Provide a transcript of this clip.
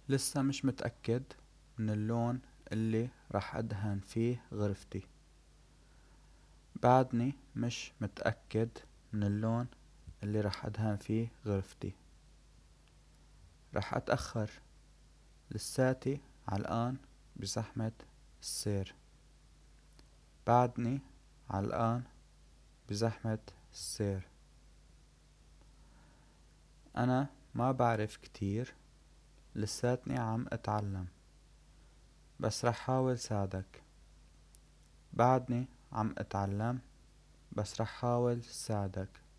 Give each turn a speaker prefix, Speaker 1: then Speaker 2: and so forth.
Speaker 1: لسه مش متأكد من اللون اللي راح أدهن فيه غرفتي. بعدني مش متأكد من اللون اللي راح أدهن فيه غرفتي. راح أتأخر، لساتي علقان بزحمة السير. بعدني علقان بزحمة السير. أنا ما بعرف كتير، لساتني عم أتعلم، بس رح حاول ساعدك. بعدني عم أتعلم، بس رح حاول ساعدك.